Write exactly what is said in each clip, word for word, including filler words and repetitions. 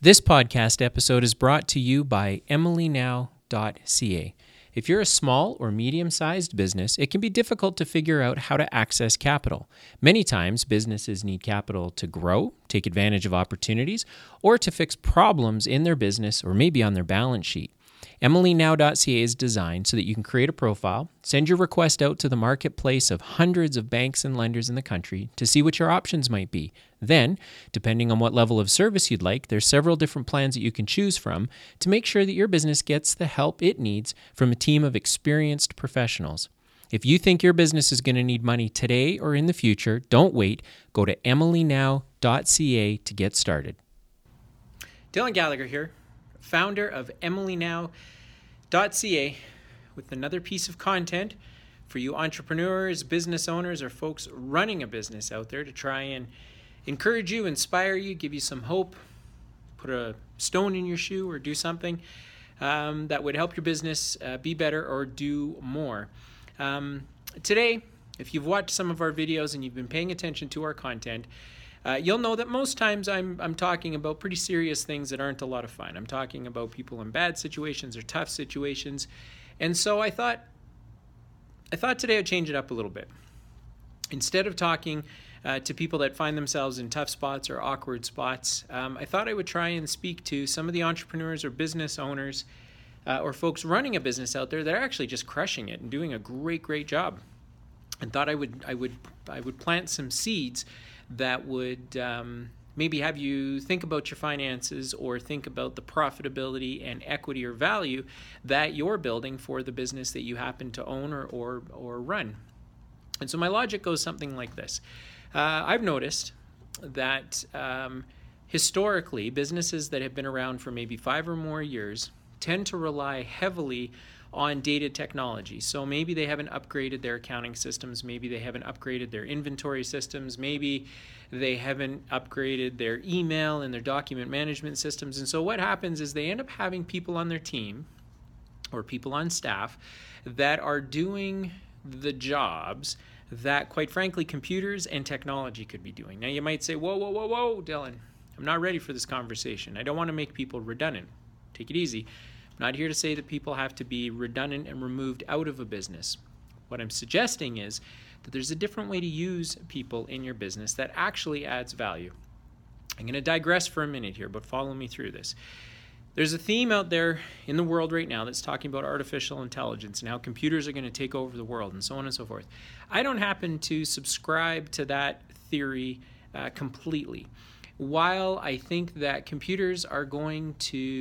This podcast episode is brought to you by emily now dot c a. If you're a small or medium-sized business, it can be difficult to figure out how to access capital. Many times, businesses need capital to grow, take advantage of opportunities, or to fix problems in their business or maybe on their balance sheet. emily now dot c a is designed so that you can create a profile, send your request out to the marketplace of hundreds of banks and lenders in the country to see what your options might be. Then, depending on what level of service you'd like, there's several different plans that you can choose from to make sure that your business gets the help it needs from a team of experienced professionals. If you think your business is going to need money today or in the future, don't wait. Go to emily now dot c a to get started. Dylan Gallagher here, founder of emily now dot c a, with another piece of content for you entrepreneurs, business owners, or folks running a business out there to try and encourage you, inspire you, give you some hope, put a stone in your shoe, or do something um, that would help your business uh, be better or do more. Um, today, if you've watched some of our videos and you've been paying attention to our content, uh, you'll know that most times I'm I'm talking about pretty serious things that aren't a lot of fun. I'm talking about people in bad situations or tough situations, and so I thought I thought today I'd change it up a little bit. Instead of talking uh, to people that find themselves in tough spots or awkward spots, um, I thought I would try and speak to some of the entrepreneurs or business owners uh, or folks running a business out there that are actually just crushing it and doing a great, great job. And thought I would, I would, I would plant some seeds that would um, maybe have you think about your finances or think about the profitability and equity or value that you're building for the business that you happen to own or or, or run. And so my logic goes something like this. Uh, I've noticed that um, historically, businesses that have been around for maybe five or more years tend to rely heavily on dated technology. So maybe they haven't upgraded their accounting systems, maybe they haven't upgraded their inventory systems, maybe they haven't upgraded their email and their document management systems. And so what happens is they end up having people on their team or people on staff that are doing the jobs that, quite frankly, computers and technology could be doing. Now, you might say, whoa, whoa, whoa, whoa, Dylan, I'm not ready for this conversation. I don't want to make people redundant. Take it easy. I'm not here to say that people have to be redundant and removed out of a business. What I'm suggesting is that there's a different way to use people in your business that actually adds value. I'm going to digress for a minute here, but follow me through this. There's a theme out there in the world right now that's talking about artificial intelligence and how computers are going to take over the world and so on and so forth. I don't happen to subscribe to that theory uh, completely. While I think that computers are going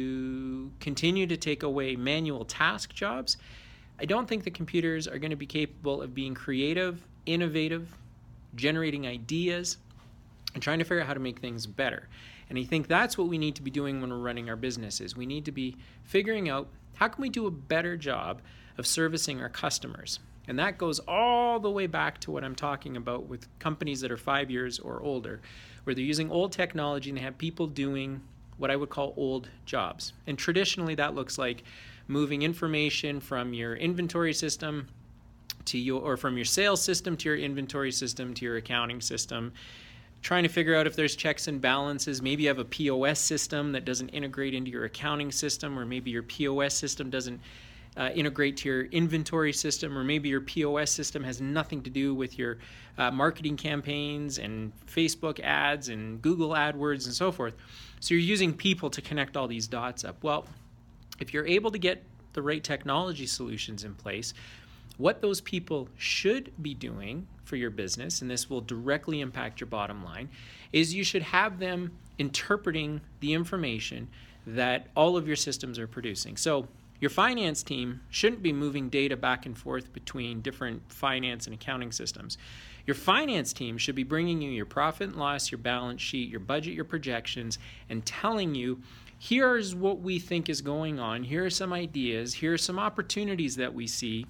to continue to take away manual task jobs, I don't think that computers are going to be capable of being creative, innovative, generating ideas, and trying to figure out how to make things better. And I think that's what we need to be doing when we're running our businesses. We need to be figuring out how can we do a better job of servicing our customers. And that goes all the way back to what I'm talking about with companies that are five years or older, where they're using old technology and they have people doing what I would call old jobs. And traditionally that looks like moving information from your inventory system to your, or from your sales system to your inventory system to your accounting system, trying to figure out if there's checks and balances. Maybe you have a P O S system that doesn't integrate into your accounting system, or maybe your P O S system doesn't uh, integrate to your inventory system, or maybe your P O S system has nothing to do with your uh, marketing campaigns and Facebook ads and Google AdWords and so forth. So you're using people to connect all these dots up. Well, if you're able to get the right technology solutions in place, what those people should be doing for your business, and this will directly impact your bottom line, is you should have them interpreting the information that all of your systems are producing. So your finance team shouldn't be moving data back and forth between different finance and accounting systems. Your finance team should be bringing you your profit and loss, your balance sheet, your budget, your projections, and telling you, here's what we think is going on, here are some ideas, here are some opportunities that we see.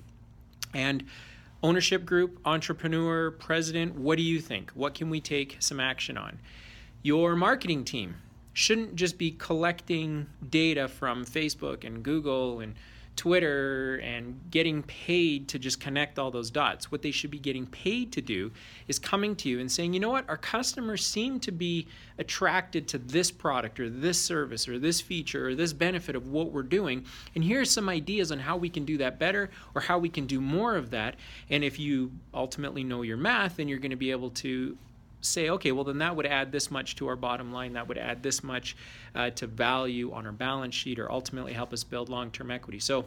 And ownership group, entrepreneur, president, what do you think? What can we take some action on? Your marketing team shouldn't just be collecting data from Facebook and Google and Twitter and getting paid to just connect all those dots. What they should be getting paid to do is coming to you and saying, you know what, our customers seem to be attracted to this product or this service or this feature or this benefit of what we're doing. And here are some ideas on how we can do that better or how we can do more of that. And if you ultimately know your math, then you're going to be able to say, okay, well then that would add this much to our bottom line, that would add this much uh, to value on our balance sheet, or ultimately help us build long-term equity. So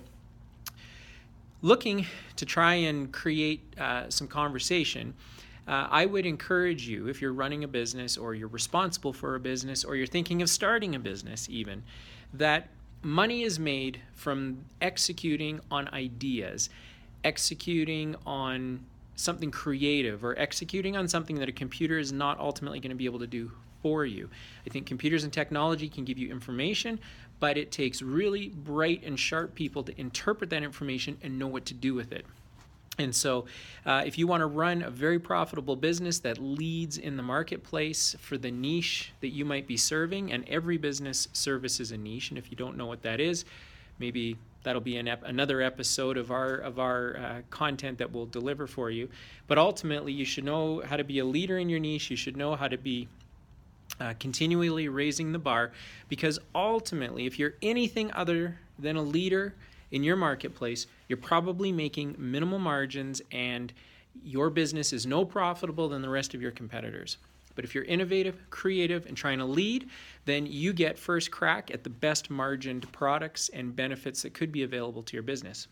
looking to try and create uh, some conversation, uh, I would encourage you, if you're running a business or you're responsible for a business or you're thinking of starting a business even, that money is made from executing on ideas, executing on something creative, or executing on something that a computer is not ultimately going to be able to do for you. I think computers and technology can give you information, but it takes really bright and sharp people to interpret that information and know what to do with it. And so uh, if you want to run a very profitable business that leads in the marketplace for the niche that you might be serving, and every business services a niche, and if you don't know what that is, maybe that'll be an ep- another episode of our of our uh, content that we'll deliver for you. But ultimately, you should know how to be a leader in your niche. You should know how to be uh, continually raising the bar, because ultimately, if you're anything other than a leader in your marketplace, you're probably making minimal margins, and your business is no profitable than the rest of your competitors. But if you're innovative, creative, and trying to lead, then you get first crack at the best margined products and benefits that could be available to your business.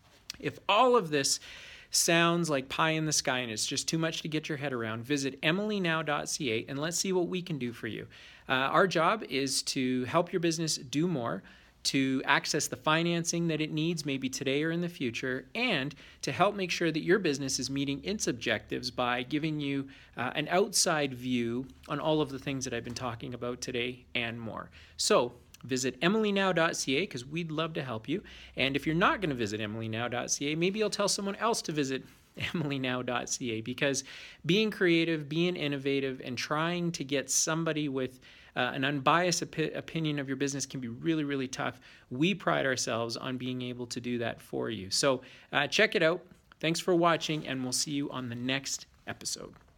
If all of this sounds like pie in the sky and it's just too much to get your head around, visit emily now dot c a and let's see what we can do for you. Uh, our job is to help your business do more, to access the financing that it needs maybe today or in the future, and to help make sure that your business is meeting its objectives by giving you uh, an outside view on all of the things that I've been talking about today and more. So visit emily now dot c a because we'd love to help you. And if you're not going to visit emily now dot c a, maybe you'll tell someone else to visit emily now dot c a, because being creative, being innovative, and trying to get somebody with uh, an unbiased op- opinion of your business can be really, really tough. We pride ourselves on being able to do that for you. So uh, check it out. Thanks for watching, and we'll see you on the next episode.